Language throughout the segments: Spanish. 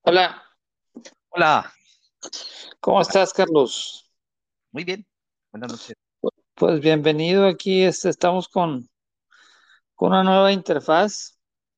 Hola, Hola, ¿cómo estás, Carlos? muy bien. Buenas noches. Pues bienvenido aquí. Estamos con una nueva interfaz.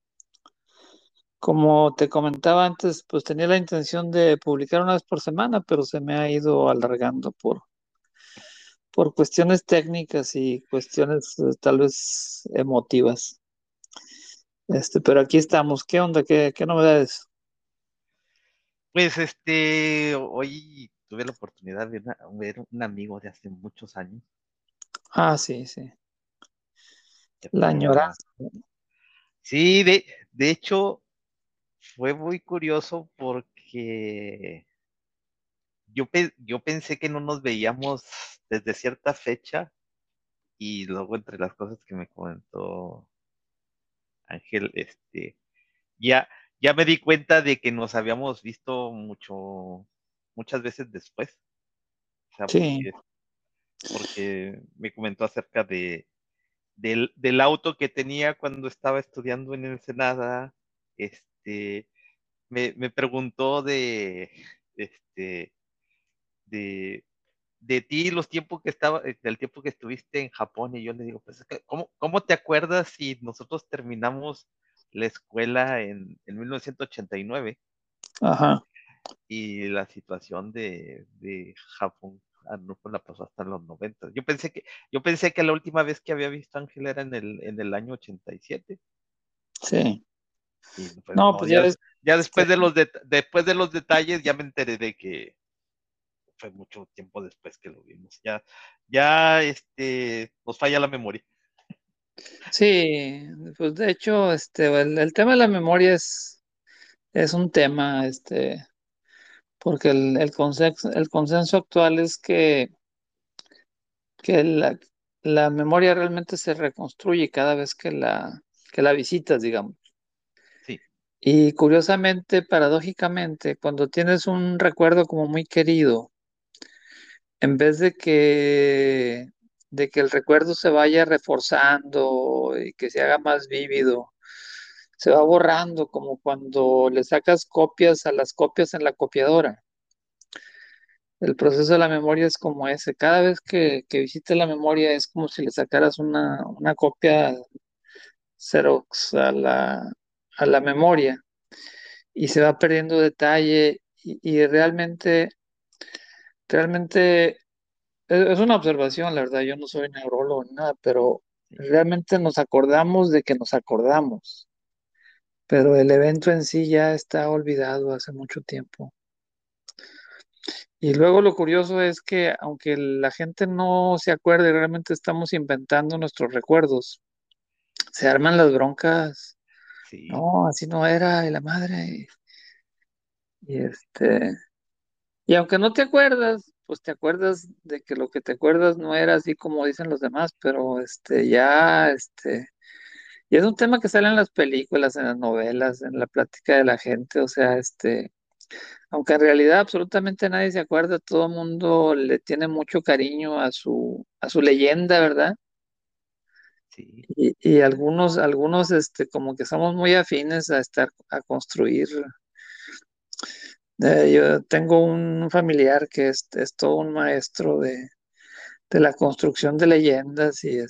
Como te comentaba antes, pues tenía la intención de publicar una vez por semana, pero se me ha ido alargando por cuestiones técnicas y cuestiones tal vez emotivas. Pero aquí estamos. ¿Qué onda? ¿Qué novedades? Pues hoy tuve la oportunidad de ver un amigo de hace muchos años. Ah, sí, sí. Ya La tenía. añoranza. Sí, de hecho, fue muy curioso porque yo pensé que no nos veíamos desde cierta fecha y luego entre las cosas que me comentó Ángel, ya, ya me di cuenta de que nos habíamos visto muchas veces después. O sea, Sí, porque me comentó acerca del auto que tenía cuando estaba estudiando en Ensenada. Este, me preguntó este, de, de ti, del tiempo que estuviste en Japón, y yo le digo, pues, ¿cómo te acuerdas si nosotros terminamos la escuela en 1989 ajá. y la situación de Japón no pues, la pasó hasta los 90? Yo pensé que la última vez que había visto a Ángel era en el año 87. Sí. Y pues No, no, pues ya ya, ves. ya después de los detalles ya me enteré de que fue mucho tiempo después que lo vimos. Ya nos falla la memoria. Sí, pues de hecho, el tema de la memoria es un tema, porque el consenso actual es que la memoria realmente se reconstruye cada vez que la visitas, digamos. Sí, Y curiosamente, paradójicamente, cuando tienes un recuerdo como muy querido, en vez de que el recuerdo se vaya reforzando y que se haga más vívido, se va borrando como cuando le sacas copias a las copias en la copiadora. El proceso de la memoria es como ese. Cada vez que visites la memoria es como si le sacaras una copia Xerox a la memoria y se va perdiendo detalle y realmente es una observación, la verdad. Yo no soy neurólogo ni nada, pero sí, realmente nos acordamos de que nos acordamos, pero el evento en sí ya está olvidado hace mucho tiempo. Y luego lo curioso es que aunque la gente no se acuerde, realmente estamos inventando nuestros recuerdos. Se arman las broncas. sí, No, así no era, y la madre. Y y aunque no te acuerdas, pues te acuerdas de que lo que te acuerdas no era así como dicen los demás, pero y es un tema que sale en las películas, en las novelas, en la plática de la gente, o sea, aunque en realidad absolutamente nadie se acuerda, todo el mundo le tiene mucho cariño a su leyenda, ¿verdad? sí, Y algunos, como que somos muy afines a construir. Yo tengo un familiar que es todo un maestro de la construcción de leyendas y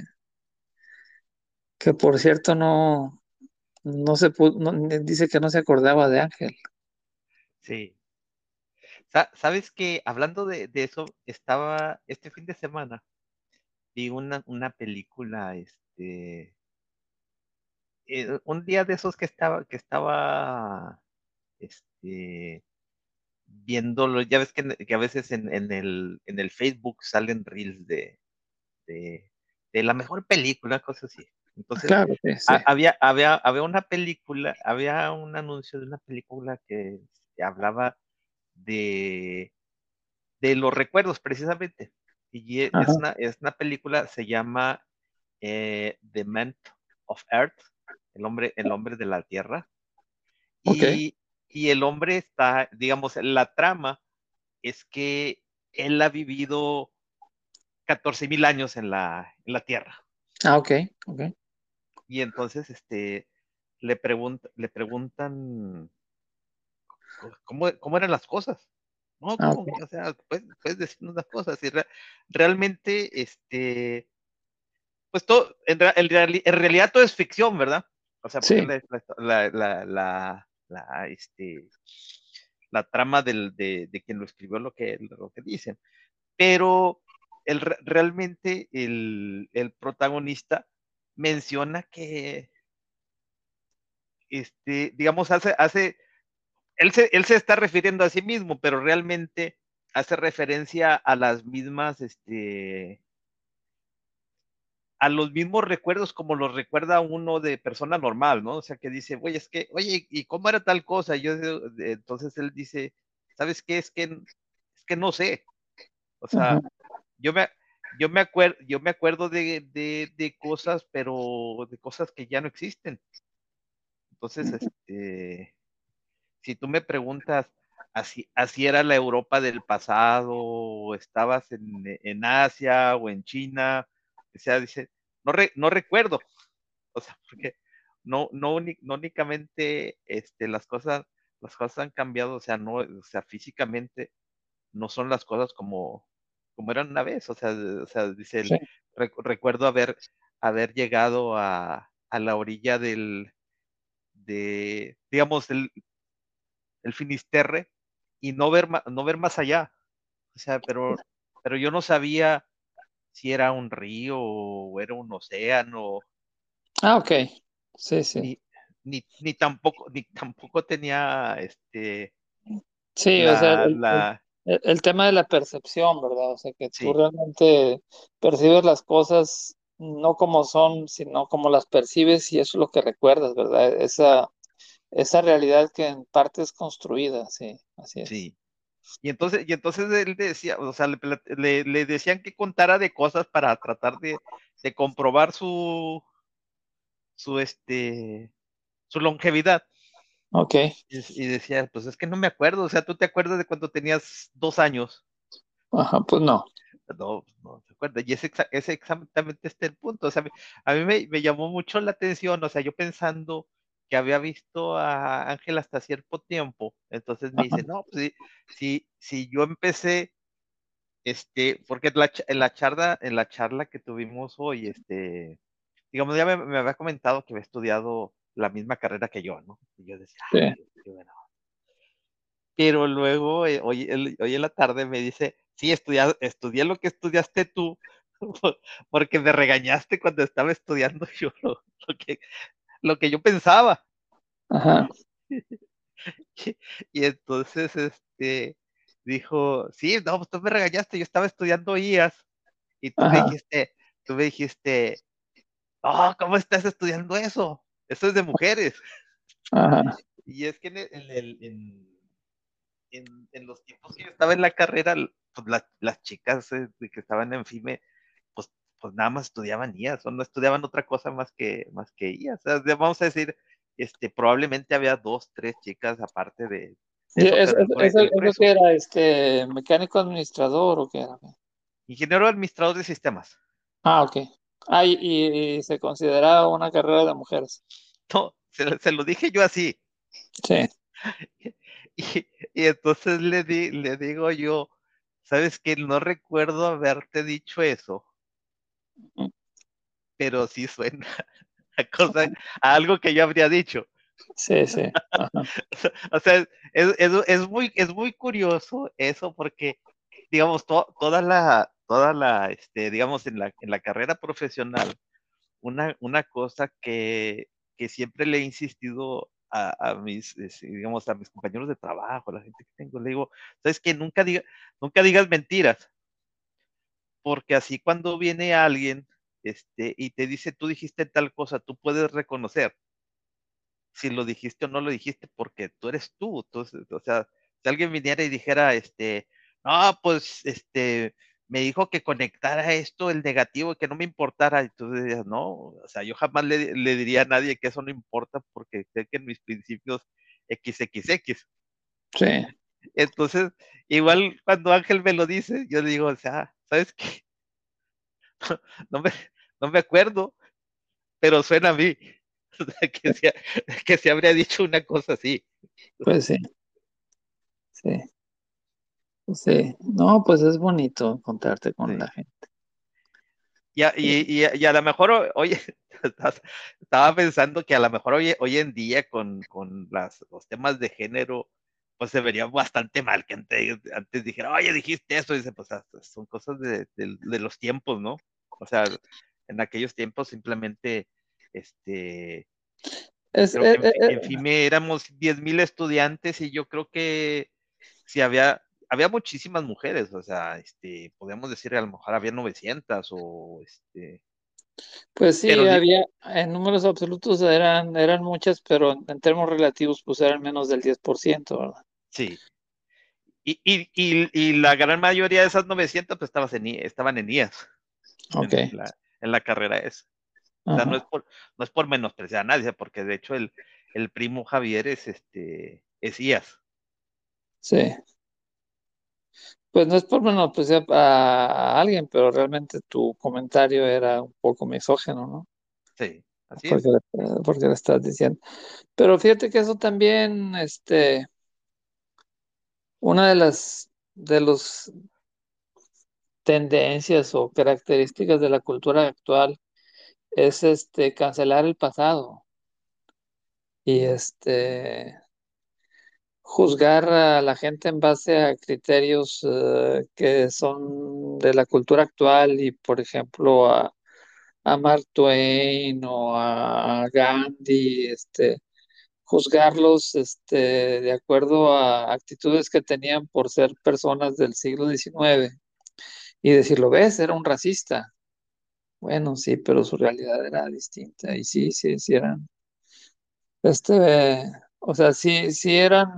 que por cierto no dice que no se acordaba de Ángel. sí. ¿Sabes que hablando de eso, estaba este fin de semana, vi una película, un día de esos que estaba este, viéndolo? Ya ves que a veces en el Facebook salen reels de la mejor película, cosas así. Entonces, Claro, sí, sí. había una película, había un anuncio de una película que hablaba de, de los recuerdos, precisamente. Y es Ajá, una, es una película, se llama The Man of Earth, el hombre de la Tierra. ok. Y el hombre está, digamos, la trama es que él ha vivido 14,000 años en la Tierra. Ah, ok, ok. Y entonces le preguntan ¿cómo eran las cosas? No, Ah, ¿cómo? ok. O sea, puedes decirnos las cosas. Y realmente, pues todo, en realidad todo es ficción, ¿verdad? O sea, porque Sí, la trama de quien lo escribió lo que dicen. Pero realmente el protagonista menciona que, digamos, él se está refiriendo a sí mismo, pero realmente hace referencia a las mismas, a los mismos recuerdos como los recuerda uno de persona normal, ¿no? O sea, que dice, oye, ¿y cómo era tal cosa? Entonces él dice, ¿sabes qué? Es que no sé. O ajá, sea, yo me, yo me acuerdo de cosas, pero de cosas que ya no existen. Entonces, si tú me preguntas, así era la Europa del pasado, o estabas en Asia o en China, o sea, dice, no recuerdo, o sea, porque no únicamente las cosas han cambiado, o sea, no, o sea, físicamente no son las cosas como eran una vez, dice sí, recuerdo haber llegado a la orilla digamos, el Finisterre y no ver más allá. O sea, pero yo no sabía si era un río o era un océano, ah, ok, sí, sí, ni, ni tampoco tenía sí, o sea, la, la, el tema de la percepción, ¿verdad? O sea, que tú sí, realmente percibes las cosas no como son, sino como las percibes y eso es lo que recuerdas, ¿verdad? Esa realidad que en parte es construida, sí, así es. sí. Y entonces él decía, o sea, le decían que contara de cosas para tratar de comprobar su, este, su longevidad. Ok, Y decía, pues es que no me acuerdo, o sea, ¿tú te acuerdas de cuando tenías 2 años? ajá, pues no, No, no se acuerda. Y ese exactamente este el punto. O sea, a mí me llamó mucho la atención, o sea, yo pensando que había visto a Ángel hasta cierto tiempo, entonces me ajá, dice, no, pues si yo empecé, porque en la charla que tuvimos hoy, digamos, ya me había comentado que había estudiado la misma carrera que yo, ¿no? Y yo decía, sí, qué bueno. Pero luego, hoy en la tarde me dice, sí, estudié lo que estudiaste tú, porque me regañaste cuando estaba estudiando yo lo que yo pensaba. ajá, Y entonces, dijo, sí, no, pues tú me regañaste, yo estaba estudiando IAS, y ajá, tú me dijiste, oh, ¿cómo estás estudiando eso? Eso es de mujeres. ajá, Y es que en los tiempos que yo estaba en la carrera, pues las chicas de que estaban en FIME, pues, pues nada más estudiaban IAS, o no estudiaban otra cosa más que IAS. O sea, vamos a decir, probablemente había 2, 3 chicas aparte de y eso, pero el eso grueso. que era, mecánico administrador o qué era. Ingeniero administrador de sistemas. Ah, ok. Ah, y se consideraba una carrera de mujeres. No, se lo dije yo así. Sí, Y entonces le digo yo, ¿sabes qué? No recuerdo haberte dicho eso, mm, pero sí suena a cosa, a algo que yo habría dicho. sí, sí, ajá, O sea, es muy curioso eso porque, digamos, digamos, en la carrera profesional, una cosa que siempre le he insistido digamos, a mis compañeros de trabajo, a la gente que tengo, le digo, ¿sabes qué? Nunca digas mentiras, porque así cuando viene alguien, y te dice, tú dijiste tal cosa, tú puedes reconocer si lo dijiste o no lo dijiste, porque tú eres tú. Entonces, o sea, si alguien viniera y dijera, no, pues, me dijo que conectara esto, el negativo, y que no me importara, y tú dirías, no, o sea, yo jamás le diría a nadie que eso no importa, porque sé que en mis principios XXX. sí, Entonces, igual cuando Ángel me lo dice, yo le digo, o sea, ¿sabes qué? No me, no me acuerdo, pero suena a mí. O sea, que se habría dicho una cosa así. pues sí. sí, sí. No, pues es bonito encontrarte con Sí. la gente. Y a lo mejor, oye, estaba pensando que a lo mejor hoy en día con los temas de género, pues se vería bastante mal que antes dijera, oye, dijiste eso, y dice, pues son cosas de los tiempos, ¿no? O sea, en aquellos tiempos simplemente, este, Es, creo que en FIME éramos 10,000 estudiantes y yo creo que sí había muchísimas mujeres, o sea, podemos decir a lo mejor había 900 o pues sí, pero había, en números absolutos eran muchas, pero en términos relativos, pues eran menos del 10%, ¿verdad? sí. Y la gran mayoría de esas 900 pues estaban en IAS, Ok, en la carrera esa. O sea, ajá, no es por menospreciar a nadie, porque de hecho el primo Javier es IAS. sí. Pues no es por menospreciar a alguien, pero realmente tu comentario era un poco misógino, ¿no? Sí, así Porque, es. porque le estás diciendo. Pero fíjate que eso también, una de los tendencias o características de la cultura actual es cancelar el pasado y juzgar a la gente en base a criterios que son de la cultura actual y, por ejemplo, a Mark Twain o a Gandhi, juzgarlos de acuerdo a actitudes que tenían por ser personas del siglo XIX y decirlo, ves, era un racista. Bueno, sí, pero su realidad era distinta y sí, sí, sí eran, o sea, sí, sí eran,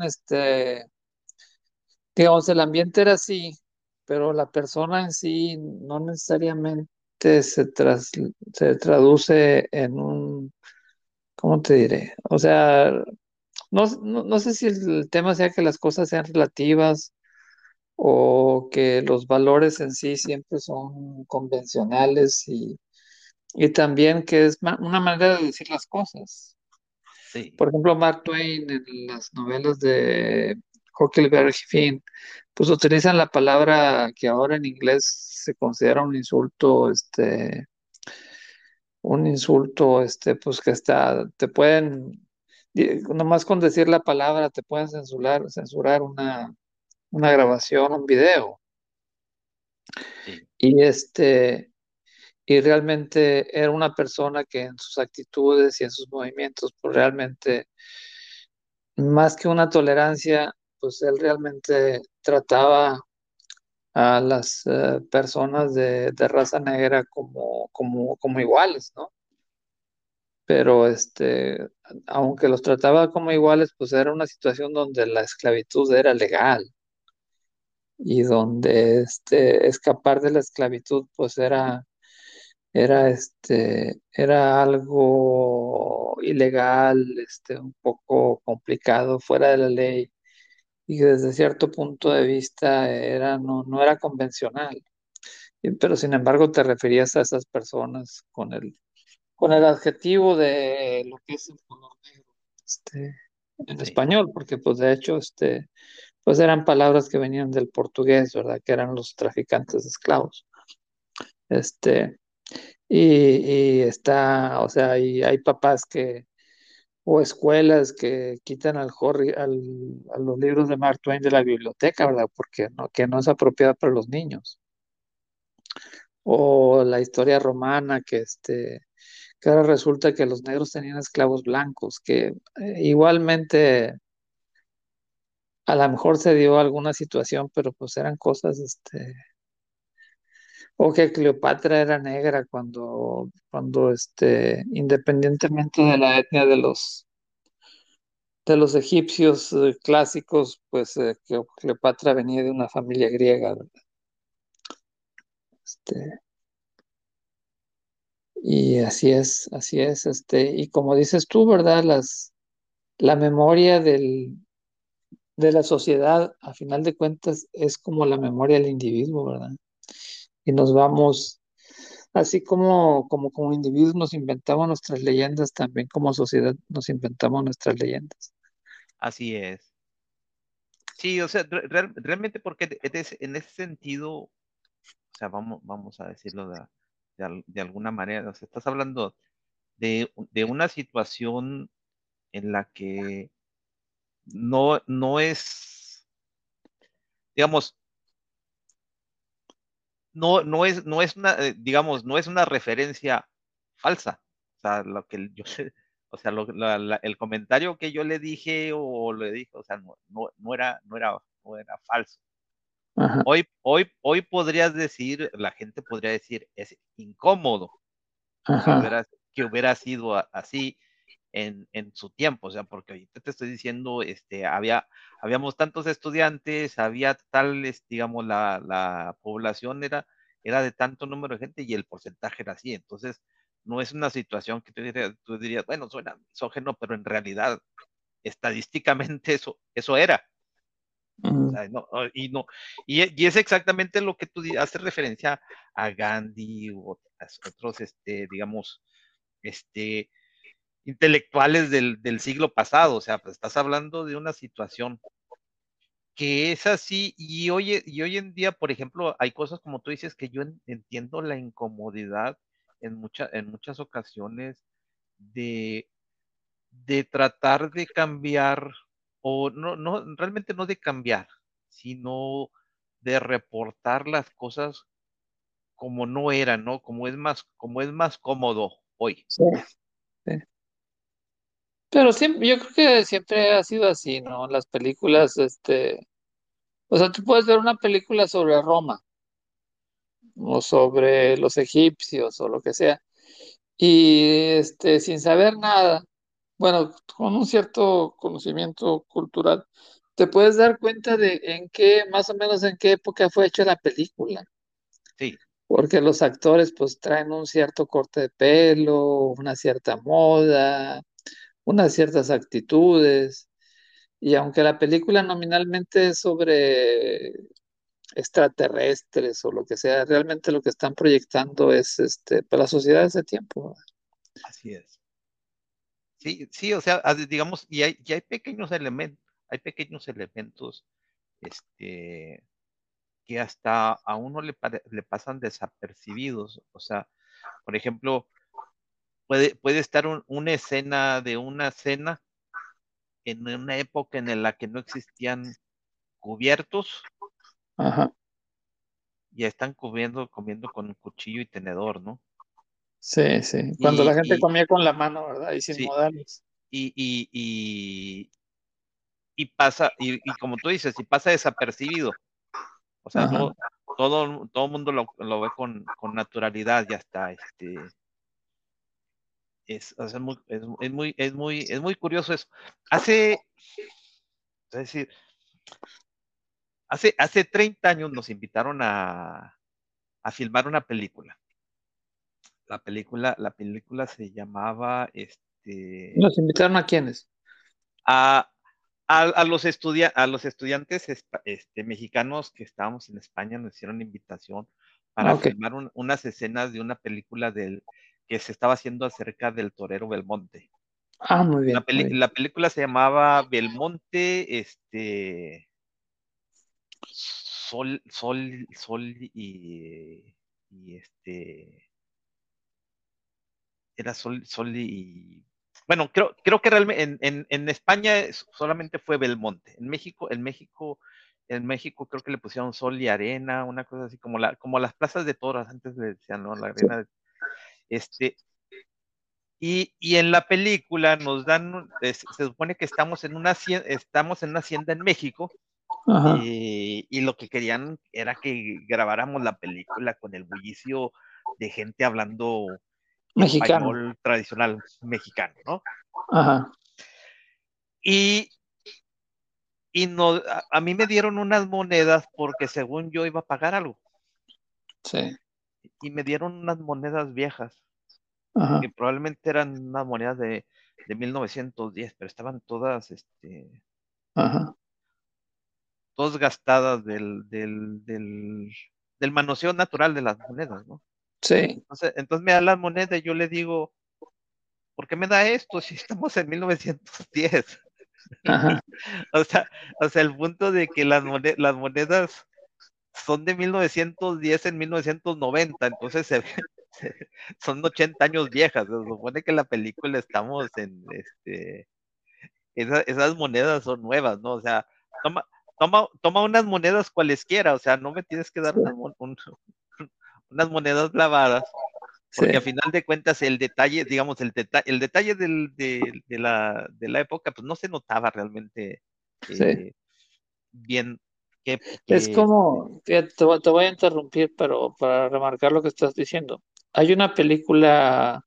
digamos, el ambiente era así, pero la persona en sí no necesariamente se traduce en un, ¿cómo te diré? O sea, no sé si el tema sea que las cosas sean relativas o que los valores en sí siempre son convencionales y también que es una manera de decir las cosas. Sí, Por ejemplo, Mark Twain en las novelas de Huckleberry Finn, pues utilizan la palabra que ahora en inglés se considera un insulto, pues que te pueden, nomás con decir la palabra te pueden censurar una grabación, un video. sí, Y y realmente era una persona que en sus actitudes y en sus movimientos, pues realmente, más que una tolerancia, pues él realmente trataba a las personas de raza negra como iguales, ¿no? Pero aunque los trataba como iguales, pues era una situación donde la esclavitud era legal y donde escapar de la esclavitud, pues era algo ilegal, un poco complicado, fuera de la ley, y desde cierto punto de vista no era convencional. Pero sin embargo te referías a esas personas con el adjetivo de lo que es el color negro, en sí, español, porque pues de hecho, pues eran palabras que venían del portugués, ¿verdad? Que eran los traficantes de esclavos. Este, y está, o sea, hay papás o escuelas que quitan a los libros de Mark Twain de la biblioteca, ¿verdad? Porque que no es apropiada para los niños. O la historia romana que ahora resulta que los negros tenían esclavos blancos, que igualmente a lo mejor se dio alguna situación, pero pues eran cosas, o que Cleopatra era negra cuando independientemente de la etnia de los egipcios clásicos, pues que Cleopatra venía de una familia griega, ¿verdad? Este, y así es, y como dices tú, ¿verdad? La memoria de la sociedad, a final de cuentas, es como la memoria del individuo, ¿verdad? Y nos vamos, así como individuos nos inventamos nuestras leyendas, también como sociedad nos inventamos nuestras leyendas. así es. Sí, o sea, realmente porque en ese sentido, o sea, vamos a decirlo de alguna manera, o sea, estás hablando de una situación en la que no es, digamos, no es una, digamos, no es una referencia falsa. O sea, lo que yo, o sea, el comentario que yo le dije o le dije, o sea, no era falso. Ajá, Hoy podrías decir, la gente podría decir, es incómodo ajá, que hubiera sido así en su tiempo, o sea, porque ahorita te estoy diciendo, habíamos tantos estudiantes, había tales, digamos, la población era de tanto número de gente y el porcentaje era así, entonces no es una situación que tú dirías, bueno, suena misógeno, pero en realidad, estadísticamente eso era. O mm, sea, no, no, y es exactamente lo que tú haces referencia a Gandhi u otros, digamos, este, intelectuales del siglo pasado. O sea, pues estás hablando de una situación que es así, y hoy en día, por ejemplo, hay cosas como tú dices que yo entiendo la incomodidad en muchas ocasiones de, de tratar de cambiar, o realmente no de cambiar, sino de reportar las cosas como no eran, ¿no? Como es más cómodo hoy. sí, sí. Pero siempre, yo creo que siempre ha sido así, ¿no? Las películas, o sea, tú puedes ver una película sobre Roma o sobre los egipcios o lo que sea, y sin saber nada, bueno, con un cierto conocimiento cultural, te puedes dar cuenta de en qué, más o menos en qué época fue hecha la película, Sí, porque los actores pues traen un cierto corte de pelo, una cierta moda, unas ciertas actitudes, y aunque la película nominalmente es sobre extraterrestres o lo que sea, realmente lo que están proyectando es para la sociedad de ese tiempo. así es. Sí, sí, o sea, digamos, y hay pequeños elementos, este, que hasta a uno le pasan desapercibidos. O sea, por ejemplo, puede estar una escena de una cena en una época en la que no existían cubiertos Ajá, y están comiendo con cuchillo y tenedor, ¿no? sí, sí. Cuando la Y, gente y comía con la mano, ¿verdad? Y sin sí, modales. y, y, y, y pasa, y como tú dices, y pasa desapercibido. O sea, Ajá, todo el mundo lo ve con naturalidad, ya está, o sea, es muy curioso eso. Hace, es decir, hace 30 años nos invitaron a filmar una película. La película se llamaba, ¿nos invitaron a quiénes? a, a los estudiantes mexicanos que estábamos en España, nos hicieron invitación Ah, para ok. filmar unas escenas de una película que se estaba haciendo acerca del torero Belmonte. Ah, muy bien, muy bien. La película se llamaba Belmonte, Sol y era Sol y bueno, creo que realmente en España solamente fue Belmonte. En México creo que le pusieron Sol y Arena, una cosa así como las plazas de toros, antes le decían, ¿no? La Sí. arena, este, y en la película nos dan, se supone que estamos en una hacienda en México, Ajá, y lo que querían era que grabáramos la película con el bullicio de gente hablando mexicano. español tradicional mexicano, ¿no? Ajá, Y, y no, a mí me dieron unas monedas porque según yo iba a pagar algo, sí. y me dieron unas monedas viejas, que Ajá, probablemente eran unas monedas de 1910, pero estaban ajá. todas gastadas del manoseo natural de las monedas, ¿no? Sí. Entonces me da las monedas y yo le digo, ¿por qué me da esto si estamos en 1910? Ajá, O sea, el punto de que las monedas son de 1910 en 1990, entonces se- son 80 años viejas. Se supone que en la película estamos en, esas monedas son nuevas, ¿no? O sea, toma, toma unas monedas cualesquiera, o sea, no me tienes que dar sí, unas monedas lavadas, sí, porque a final de cuentas el detalle, digamos, el detalle de la época, pues no se notaba realmente sí. eh, bien que, Es que como, fíjate, te voy a interrumpir, pero para remarcar lo que estás diciendo. Hay una película,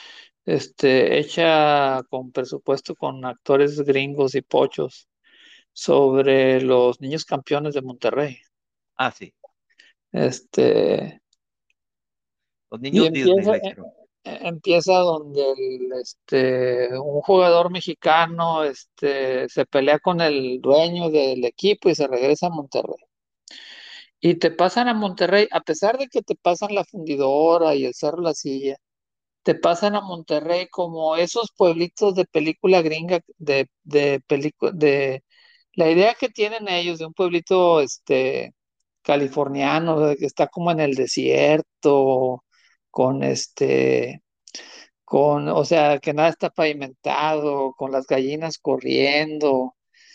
hecha con presupuesto con actores gringos y pochos sobre los niños campeones de Monterrey. sí, Este, los y niños Disney empieza, la hicieron. empieza donde un jugador mexicano, se pelea con el dueño del equipo y se regresa a Monterrey. Y te pasan a Monterrey, a pesar de que te pasan la fundidora y el Cerro La Silla, te pasan a Monterrey como esos pueblitos de película gringa, de la idea que tienen ellos de un pueblito californiano, de que está como en el desierto, con o sea, que nada está pavimentado, con las gallinas corriendo,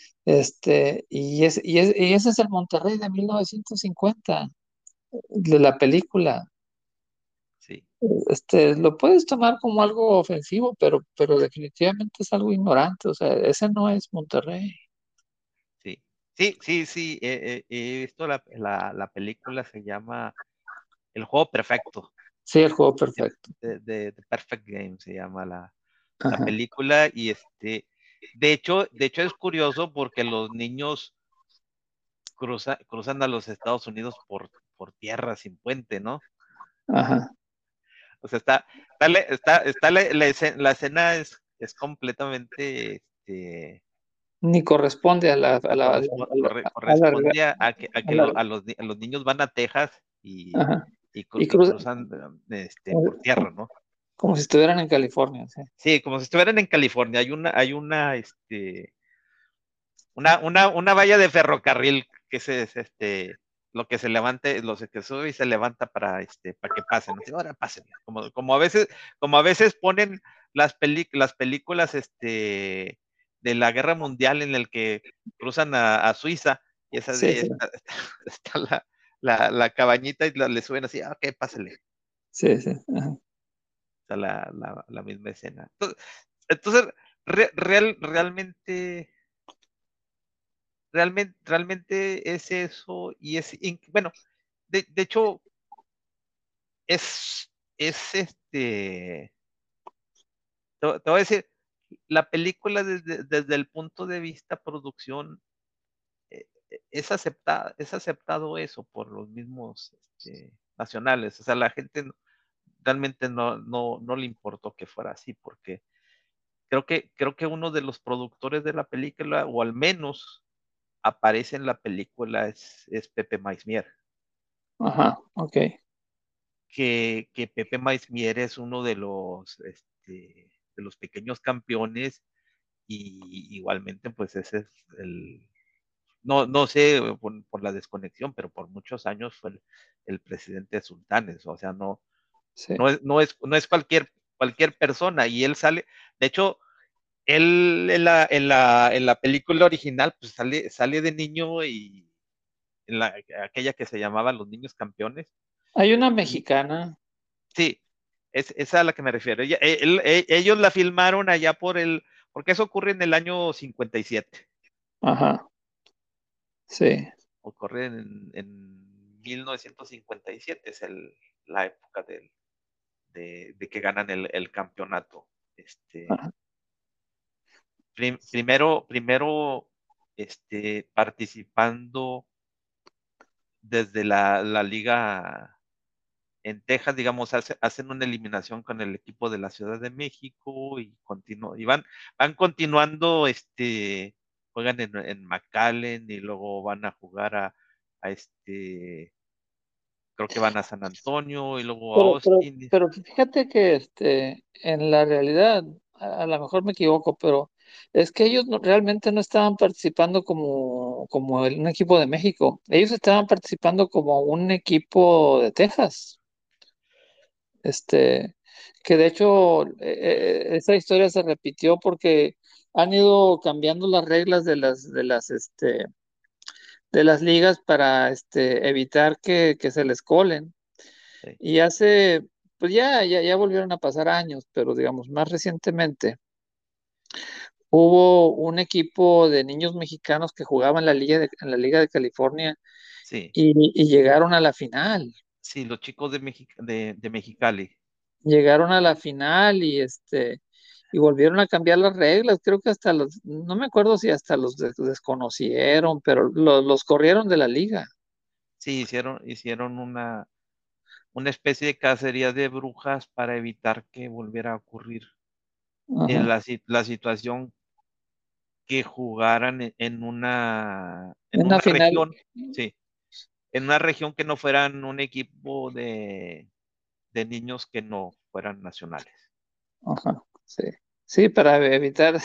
y ese es el Monterrey de 1950 de la película. Sí, Lo puedes tomar como algo ofensivo, pero definitivamente es algo ignorante. O sea, ese no es Monterrey. sí. Sí, sí, sí, he visto la película, se llama El Juego Perfecto, Sí, el juego perfecto. The Perfect Game se llama la Ajá, película, y de hecho es curioso porque los niños cruzan a los Estados Unidos por tierra sin puente, ¿no? ajá. O sea, está la escena es completamente, Ni corresponde a la, a la, a la, a la- corresponde a a que la- a los niños van a Texas ajá. Y y cruza cruzan por como, tierra, ¿no? como si estuvieran en California. Sí, Sí, como si estuvieran en California. Hay una valla de ferrocarril que es lo que se levante, lo que sube y se levanta para que pasen. Así, ahora pasen. Como a veces ponen las películas de la guerra mundial en el que cruzan a Suiza, y esa sí, de sí, está la cabañita, y le suben así, ok, pásale. sí, sí, ajá. Está la misma escena. Entonces realmente realmente es eso, y bueno, de hecho, es, es te voy a decir, la película desde el punto de vista producción, es aceptado eso por los mismos nacionales. O sea, la gente realmente no le importó que fuera así, porque creo que uno de los productores de la película, o al menos aparece en la película, es Pepe Maismier. Ajá, ok. Que Pepe Maismier es uno de los pequeños campeones, y igualmente pues ese es no sé por la desconexión, pero por muchos años fue el presidente de Sultanes. O sea, Sí. no es cualquier persona, y él sale, de hecho, él en la película original pues sale de niño, y aquella que se llamaba Los Niños Campeones. Hay una Y mexicana, sí, es a la que me refiero. Ellos la filmaron allá porque eso ocurre en el año 57. ajá, sí, Ocurre en 1957, es la época de que ganan el campeonato. Este, ajá. primero, participando desde la liga en Texas, digamos, hacen una eliminación con el equipo de la Ciudad de México, y van continuando, juegan en McAllen, y luego van a jugar a creo que van a San Antonio, y luego a Austin. Pero fíjate que en la realidad, a lo mejor me equivoco, pero Es que ellos realmente no estaban participando como un equipo de México. Ellos estaban participando como un equipo de Texas. Este, que de hecho esa historia se repitió porque han ido cambiando las reglas de las ligas para evitar que se les colen. Sí, Y pues ya volvieron a pasar años, pero digamos, más recientemente hubo un equipo de niños mexicanos que jugaban en la Liga de California sí, y llegaron a la final. sí, los chicos de Mexicali. Llegaron a la final y volvieron a cambiar las reglas. Creo que no me acuerdo si hasta los desconocieron, pero los corrieron de la liga. Sí, hicieron una especie de cacería de brujas para evitar que volviera a ocurrir Ajá. la situación que jugaran en En la una final, región, sí, en una región que no fueran un equipo de niños que no fueran nacionales. ajá, sí. Sí, para evitar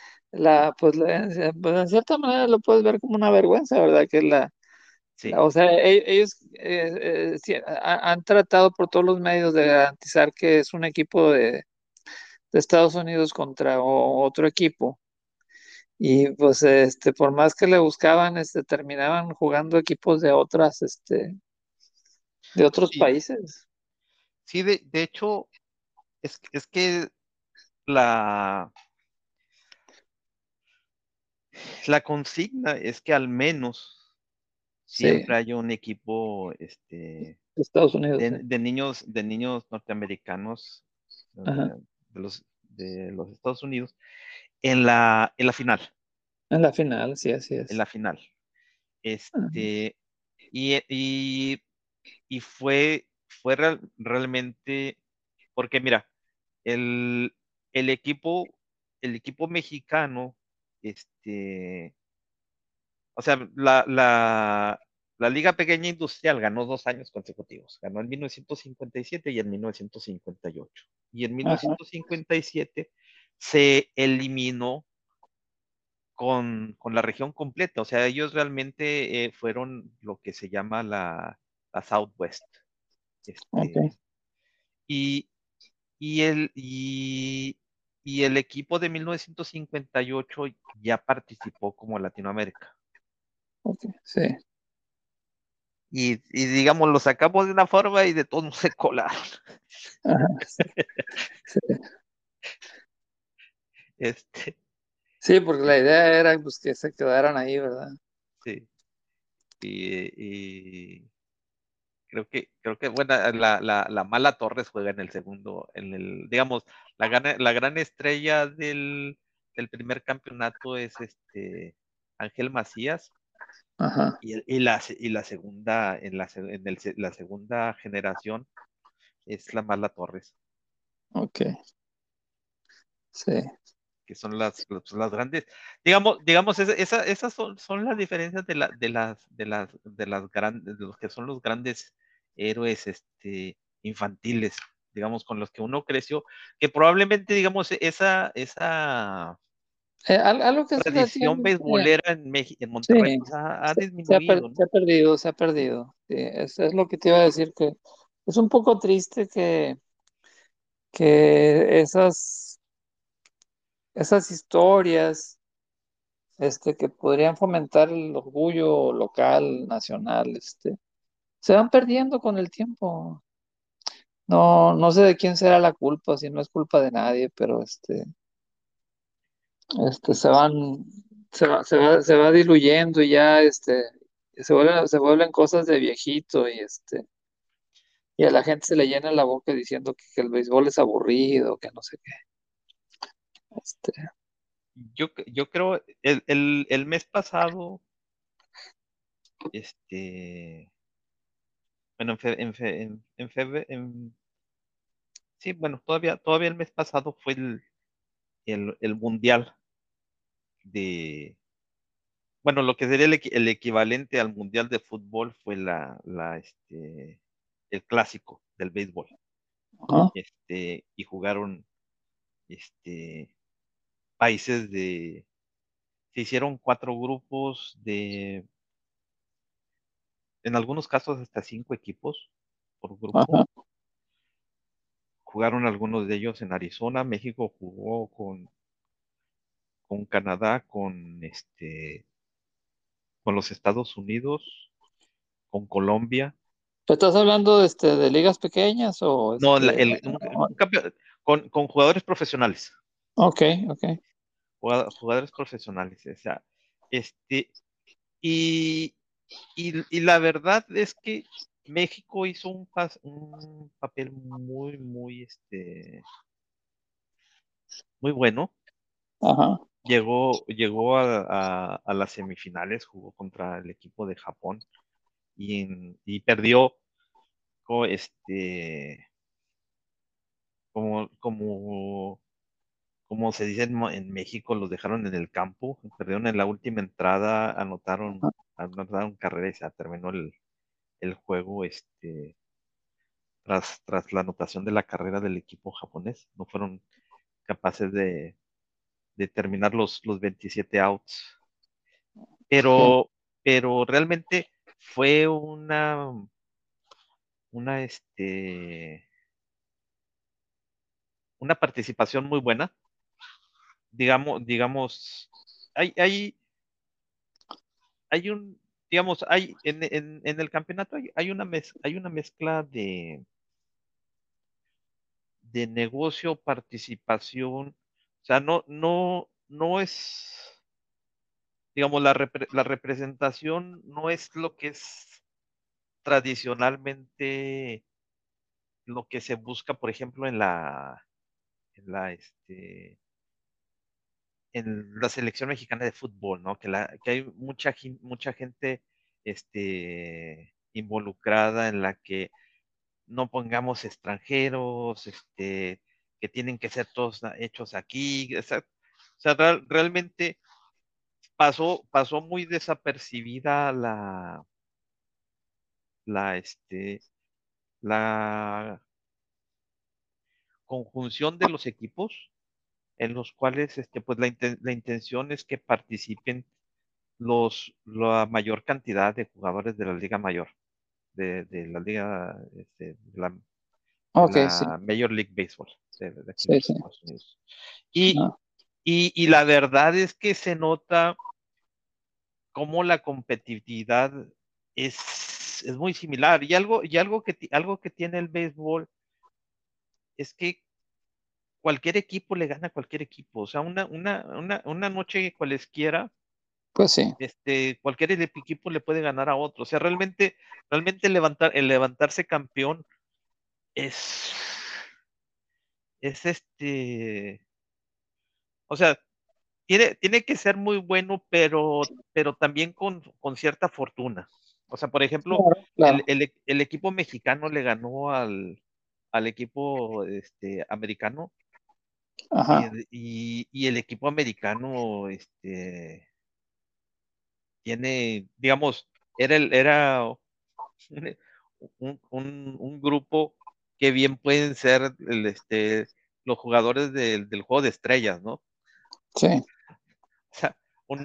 pues en cierta manera lo puedes ver como una vergüenza, ¿verdad? Que Sí, o sea, ellos sí, han tratado por todos los medios de garantizar que es un equipo de Estados Unidos contra otro equipo. Y pues por más que le buscaban, terminaban jugando equipos de otros sí, países. sí, de hecho, es que la, la consigna es que al menos Sí, siempre haya un equipo Estados Unidos, sí. de niños norteamericanos Ajá. de los Estados Unidos en la final, En la final, sí, así en es. la final. Ajá. Este, y, y, y realmente, porque mira, el, el equipo, el equipo mexicano, este, o sea, la Liga Pequeña Industrial ganó 2 años consecutivos. Ganó en 1957 y en 1958. Y en Ajá. 1957 se eliminó con la región completa. O sea, ellos realmente fueron lo que se llama la Southwest. Ok, Este, y, y, el, y, y el equipo de 1958 ya participó como Latinoamérica. ok, sí. Y digamos, lo sacamos de una forma y de todos se colaron. Ajá, sí, sí. Este, Sí, porque la idea era pues, que se quedaran ahí, ¿verdad? sí. Y creo que, bueno, la Mala Torres juega en el segundo, digamos, la gran estrella del primer campeonato es Ángel Macías, Ajá, y la segunda, la segunda generación es la Mala Torres, ok, sí. que son las grandes, digamos, esas son las diferencias de las grandes, de los que son los grandes héroes, infantiles, digamos, con los que uno creció, que probablemente, digamos, esa Algo que es tradición relativamente, beisbolera en Monterrey, sí, pues ha se disminuido, se ¿no? ha perdido, se ha perdido. Sí, es lo que te iba a decir, que es un poco triste que esas historias que podrían fomentar el orgullo local, nacional, se van perdiendo con el tiempo. No, no sé de quién será la culpa, si no es culpa de nadie, pero se van, se va diluyendo y ya, se vuelven cosas de viejito y a la gente se le llena la boca diciendo que el béisbol es aburrido, que no sé qué. Este, Yo creo, el mes pasado, bueno, sí, bueno, todavía el mes pasado fue el mundial de, bueno, lo que sería el equivalente al mundial de fútbol fue el clásico del béisbol. ajá, Y jugaron, este, países se hicieron 4 grupos en algunos casos hasta 5 equipos por grupo. Ajá. Jugaron algunos de ellos en Arizona. México jugó con Canadá, con los Estados Unidos, con Colombia. ¿Estás hablando de ligas pequeñas o No, o- con jugadores profesionales. ok, ok, Jugadores profesionales. O sea, este, y, y la verdad es que México hizo un papel muy bueno. ajá, Llegó a las semifinales, jugó contra el equipo de Japón y perdió co- este, como, como, como se dice en México, los dejaron en el campo, perdieron en la última entrada, anotaron carrera y se terminó el juego tras la anotación de la carrera del equipo japonés. No fueron capaces de terminar los 27 outs. sí, Pero realmente fue una, una participación muy buena. Digamos, hay, hay, hay un, digamos, en el campeonato hay una mezcla de negocio, participación. O sea, no es, digamos, la representación no es lo que es tradicionalmente lo que se busca, por ejemplo, en la, este, en la selección mexicana de fútbol, ¿no? Que hay mucha gente, involucrada en la que no pongamos extranjeros, que tienen que ser todos hechos aquí. O sea, realmente pasó muy desapercibida la, este, la conjunción de los equipos en los cuales pues la intención es que participen la mayor cantidad de jugadores de la Liga Mayor, de la Liga, de ok, sí, la Major League Baseball, de aquí de sí, los sí, Estados Unidos. Y, ah, y la verdad es que se nota cómo la competitividad es muy similar. Algo que tiene el béisbol es que cualquier equipo le gana a cualquier equipo. O sea, una noche cualesquiera, pues sí, cualquier equipo le puede ganar a otro. O sea, realmente el levantarse campeón es, es o sea, tiene que ser muy bueno, pero también con cierta fortuna. O sea, por ejemplo, claro, claro, el equipo mexicano le ganó al equipo americano ajá, y el equipo americano digamos, era un grupo que bien pueden ser los jugadores del juego de estrellas, ¿no? sí, O sea,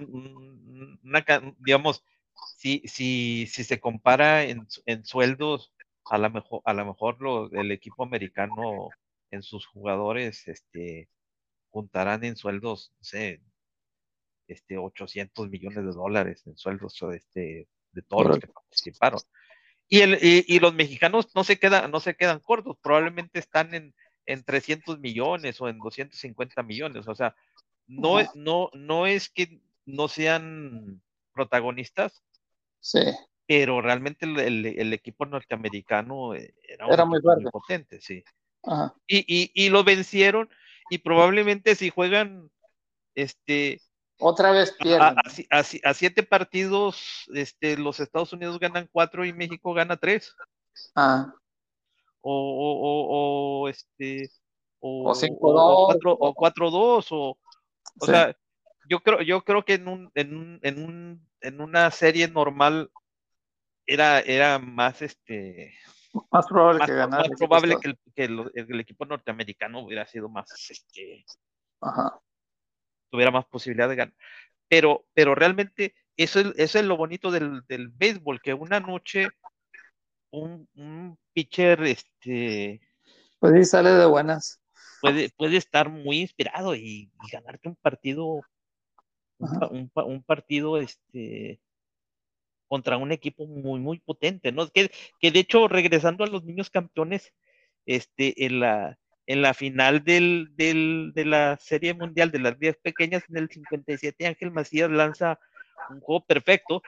digamos, si se compara en sueldos, a lo mejor el equipo americano en sus jugadores juntarán en sueldos, no sé, 800 millones de dólares en sueldos de todos los órale, que participaron. Y los mexicanos no se quedan cortos, probablemente están en 300 millones o en 250 millones. O sea, ajá, no es que no sean protagonistas, sí, pero realmente el equipo norteamericano era un era muy equipo muy fuerte, potente, sí. ajá, Y lo vencieron y probablemente si juegan este, otra vez a, pierden, a- a 7 partidos, los Estados Unidos ganan 4 y México gana 3. ah, O, o, o, o cinco o dos, 4-2, o sí, sea, yo creo que en una serie normal era más probable más, que ganar más el equipo probable estado, que el equipo norteamericano hubiera sido más, ajá, tuviera más posibilidad de ganar. Pero realmente eso es lo bonito del béisbol, que una noche un pitcher Pues sí, sale de buenas. puede estar muy inspirado y ganarte un partido, Ajá. un partido contra un equipo muy, muy potente, ¿no? Que de hecho, regresando a los niños campeones, en la final de la Serie Mundial de las 10 pequeñas, en el 57, Ángel Macías lanza un juego perfecto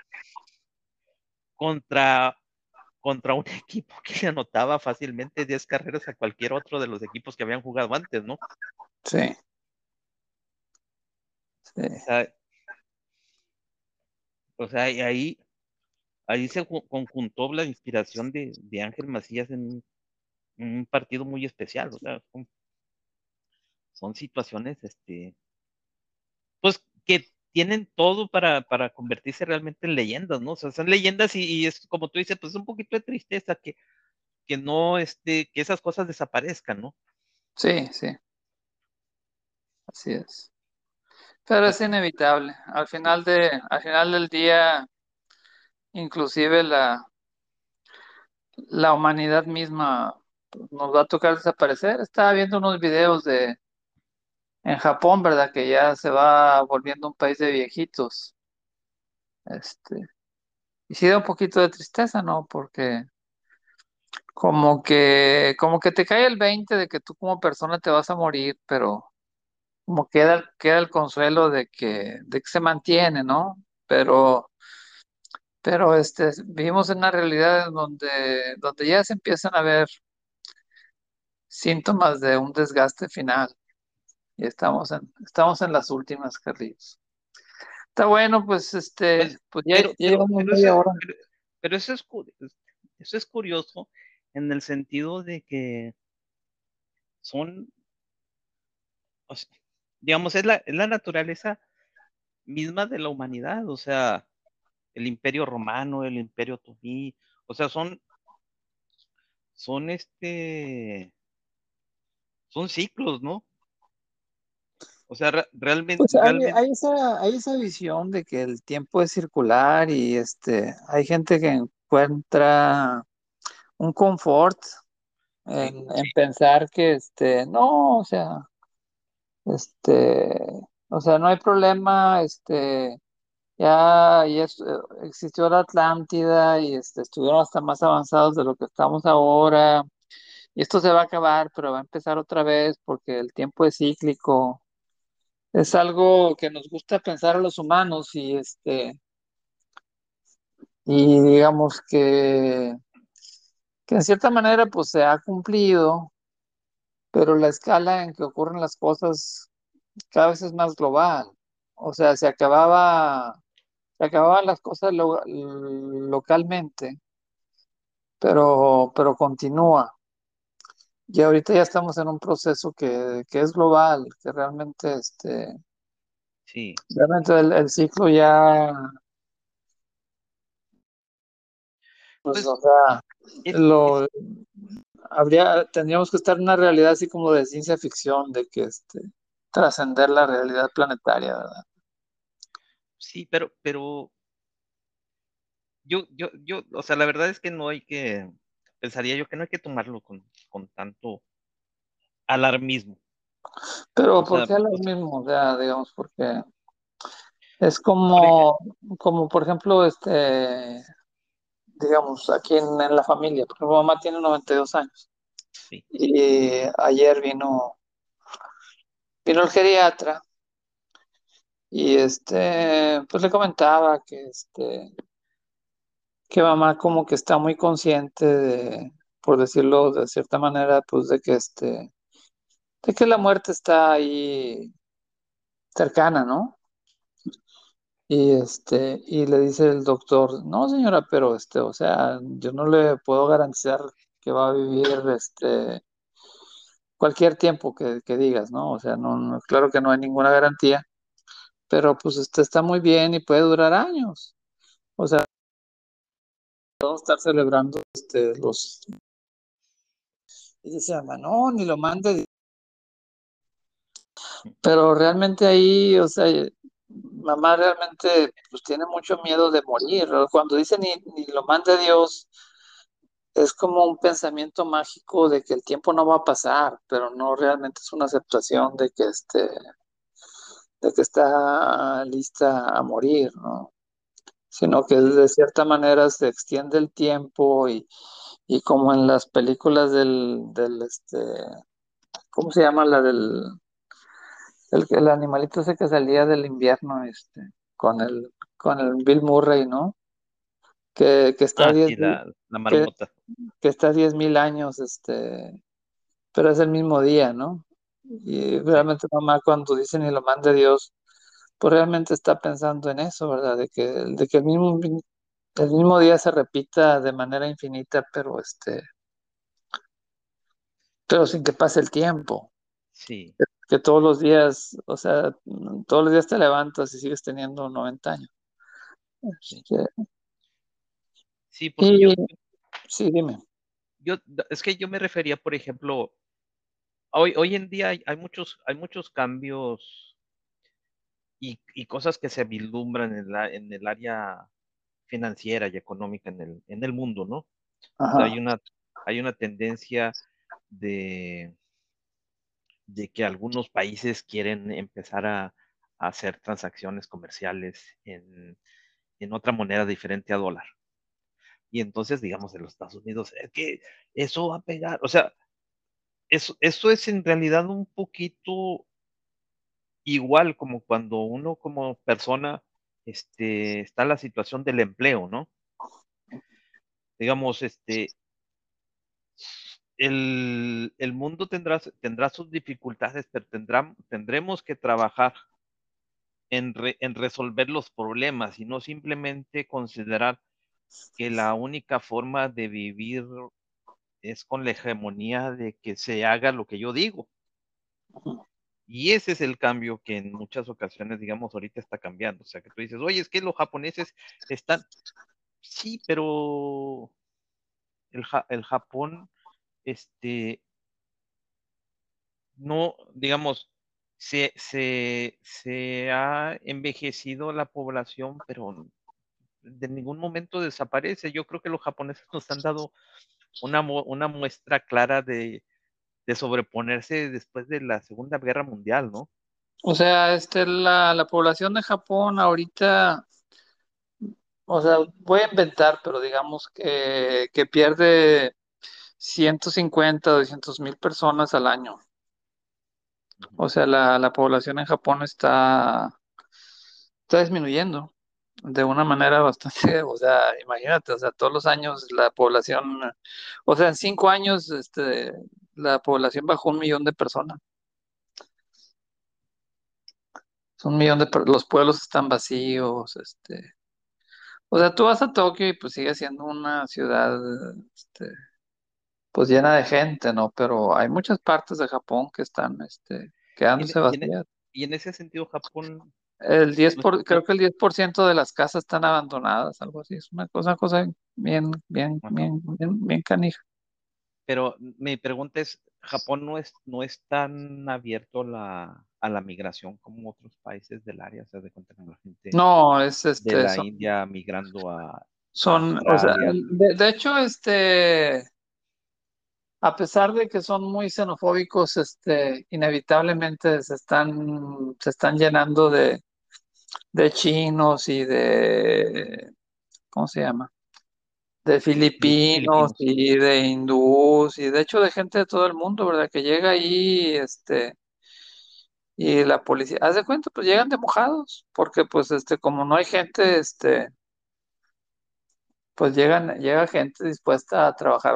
contra, contra un equipo que le anotaba fácilmente 10 carreras a cualquier otro de los equipos que habían jugado antes, ¿no? Sí, sí. O sea, y ahí se conjuntó la inspiración de Ángel Macías en un partido muy especial, o sea, son situaciones, pues que tienen todo para convertirse realmente en leyendas, ¿no? O sea, son leyendas y es como tú dices, pues es un poquito de tristeza que no, que esas cosas desaparezcan, ¿no? Sí, sí, así es. Pero Pues, es inevitable. Al final del día, inclusive la humanidad misma pues, nos va a tocar desaparecer. Estaba viendo unos videos en Japón, ¿verdad? Que ya se va volviendo un país de viejitos. Este, y sí da un poquito de tristeza, ¿no? Porque como que te cae el 20 de que tú como persona te vas a morir, pero como queda el consuelo de que se mantiene, ¿no? Pero vivimos en una realidad en donde ya se empiezan a ver síntomas de un desgaste final y estamos en las últimas, Carlitos. Está bueno, pues pues, pues ya llevamos pero media hora. pero eso es curioso en el sentido de que son, o sea, digamos, es la naturaleza misma de la humanidad, o sea, el Imperio Romano, el Imperio Otomí, o sea, son son ciclos, ¿no? O sea, Pues realmente, hay esa visión de que el tiempo es circular y hay gente que encuentra un confort sí, en pensar que no, este, o sea, no hay problema, existió la Atlántida y estuvieron hasta más avanzados de lo que estamos ahora. Y esto se va a acabar, pero va a empezar otra vez porque el tiempo es cíclico. Es algo que nos gusta pensar a los humanos y digamos que en cierta manera pues se ha cumplido, pero la escala en que ocurren las cosas cada vez es más global. O sea, se acababan las cosas localmente, pero continúa. Y ahorita ya estamos en un proceso que es global, que sí. realmente el ciclo ya, pues, Pues o sea, es, lo tendríamos que estar en una realidad así como de ciencia ficción, de que trascender la realidad planetaria, ¿verdad? sí, pero o sea, la verdad es que no hay que, pensaría yo que no hay que tomarlo con tanto alarmismo. Pero O ¿por sea, qué lo mismo? O sea, digamos, porque es por ejemplo, como por ejemplo, digamos, aquí en la familia, porque mi mamá tiene 92 años sí, y ayer vino el geriatra y pues le comentaba que mamá como que está muy consciente por decirlo de cierta manera, pues de que la muerte está ahí cercana, ¿no? Y le dice el doctor, no señora, pero o sea, yo no le puedo garantizar que va a vivir cualquier tiempo que digas, ¿no? O sea, claro que no hay ninguna garantía, pero pues está muy bien y puede durar años. O sea, podemos estar celebrando y dice, "Ama, no, ni lo mande". Pero realmente ahí, o sea, mamá realmente pues tiene mucho miedo de morir, ¿no? Cuando dice ni lo mande Dios, es como un pensamiento mágico de que el tiempo no va a pasar, pero no realmente es una aceptación de que está lista a morir, ¿no? Sino que Sí. de cierta manera se extiende el tiempo y como en las películas ¿cómo se llama? La el animalito ese que salía del invierno, con el Bill Murray, ¿no? Que está a Ah, 10 sí, mil, la que, marmota. que está a 10,000 años, pero es el mismo día, ¿no? Y Sí, realmente mamá cuando dice ni lo mande Dios, pues realmente está pensando en eso, ¿verdad? De que el mismo día se repita de manera infinita, pero sin que pase el tiempo. sí, Que todos los días, o sea, todos los días te levantas y sigues teniendo 90 años. sí. Este, Sí, porque y sí, dime. yo, es que yo me refería, por ejemplo, hoy en día hay muchos cambios y cosas que se vislumbran en el área financiera y económica en el mundo, ¿no? O sea, Ajá. hay una tendencia de, de que algunos países quieren empezar a hacer transacciones comerciales en otra moneda diferente a dólar. Y entonces, digamos, en los Estados Unidos, es que eso va a pegar. O sea, eso es en realidad un poquito igual como cuando uno como persona está en la situación del empleo, ¿no? Digamos, el mundo tendrá sus dificultades, pero tendremos que trabajar en resolver los problemas y no simplemente considerar que la única forma de vivir es con la hegemonía de que se haga lo que yo digo. Y ese es el cambio que en muchas ocasiones, digamos, ahorita está cambiando. O sea, que tú dices, oye, es que los japoneses están, sí, pero el Japón, este, no, digamos, se ha envejecido la población, pero de ningún momento desaparece. Yo creo que los japoneses nos han dado una muestra clara de sobreponerse después de la Segunda Guerra Mundial, ¿no? O sea, la población de Japón ahorita, o sea, voy a inventar, pero digamos que pierde 150 o 200,000 personas al año. Ujú. O sea, la población en Japón está disminuyendo de una manera bastante, o sea, imagínate, o sea, todos los años la población, o sea, en 5 años, la población bajó 1 millón de personas. Es 1 millón los pueblos están vacíos, o sea, tú vas a Tokio y pues sigue siendo una ciudad, pues llena de gente, ¿no? Pero hay muchas partes de Japón que están, Y en, quedándose y en- vacías. y en ese sentido, Japón, Creo que el 10% de las casas están abandonadas, algo así. Es una cosa bien, bien, ajá. bien, bien, bien canija. Pero mi pregunta es, ¿Japón no es tan abierto a la migración como otros países del área? Se de cuenta como la gente No, de la son, India migrando a o sea, Australia. de hecho, a pesar de que son muy xenofóbicos, inevitablemente se están llenando de chinos y ¿cómo se llama? De filipinos Filipinos. y de hindús y de hecho de gente de todo el mundo, ¿verdad? Que llega ahí, y la policía, haz de cuenta, pues llegan de mojados, porque pues, como no hay gente, pues llega gente dispuesta a trabajar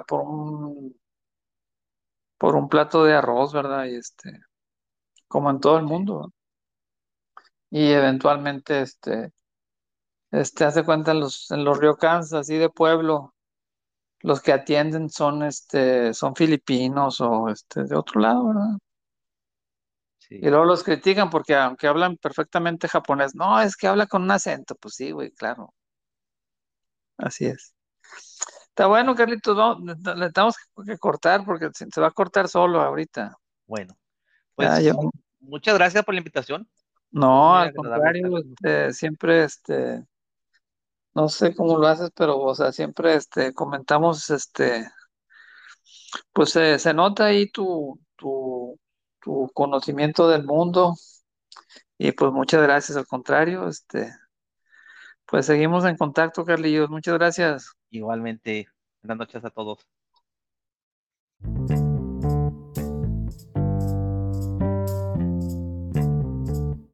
por un plato de arroz, ¿verdad? Y como en todo el Sí, mundo, ¿no? Y eventualmente, haz de cuenta en los ryokans, así de pueblo, los que atienden son filipinos o, de otro lado, ¿verdad? Y sí, luego los critican porque aunque hablan perfectamente japonés, no, es que habla con un acento, pues sí, güey, claro, así es. Está bueno, Carlitos, le tenemos que cortar porque se va a cortar solo ahorita. bueno, Ya, yo, pues muchas gracias por la invitación. Estuvo No, muy al agradable estar contrario, con usted. siempre, no sé cómo lo haces, pero, o sea, siempre, comentamos, pues se nota ahí tu conocimiento del mundo y pues muchas gracias, al contrario, pues seguimos en contacto, Carlillos, muchas gracias. Igualmente, buenas noches a todos.